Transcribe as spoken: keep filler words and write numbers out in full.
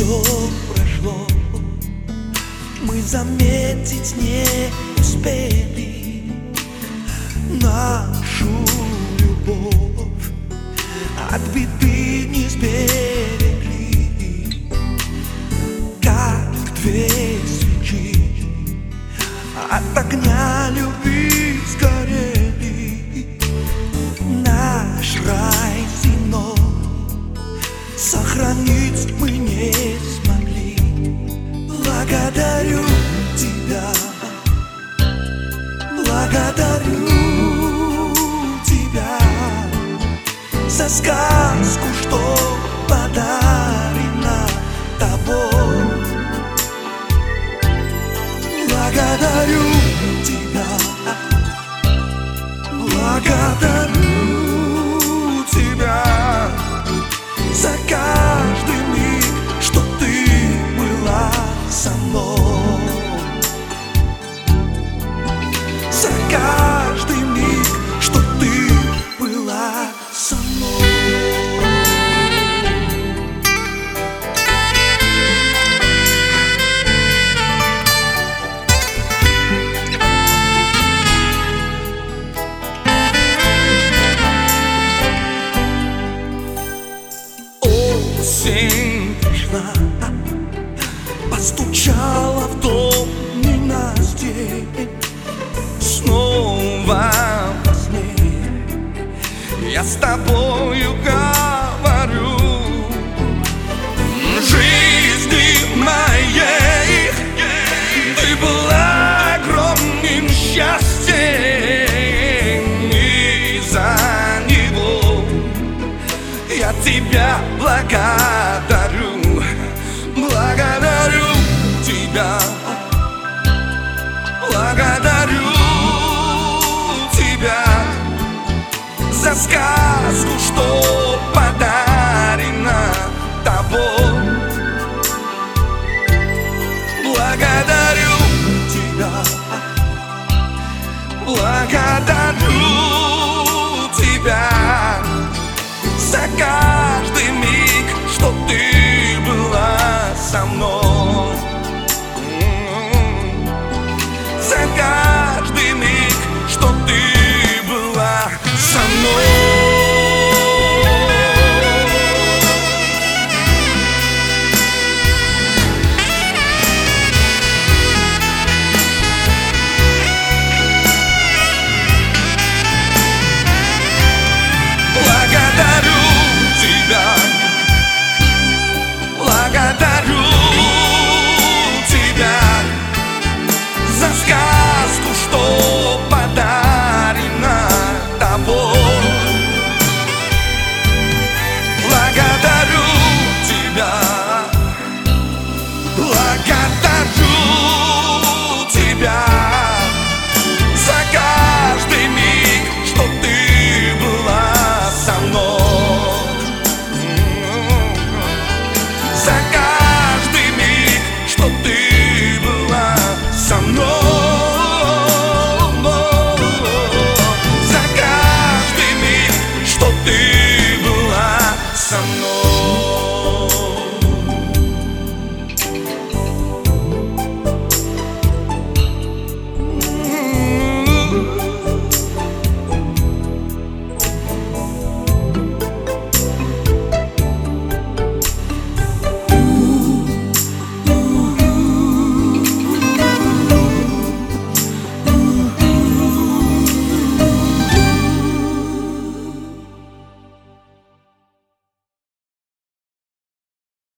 все прошло, мы заметить не успели нашу любовь, от беды не сберегли, как две свечи от огня любви сгорели. Наш рай земной сохранить мы не смогли. Благодарю тебя, благодарю тебя за сказку, что подарена тобой. Благодарю тебя, благодарю тебя за каждый миг, что ты была со мной. За каждый миг, что ты была со мной. Осень пришла, постучала в дом ненастье. Снова во сне я с тобою говорю. Жизни моей ты была огромным счастьем, и за него я тебя благодарю. Благодарю тебя, благодарю тебя за сказку, что подарена тобой. Благодарю тебя, благодарю тебя за каждый миг, что ты была со мной.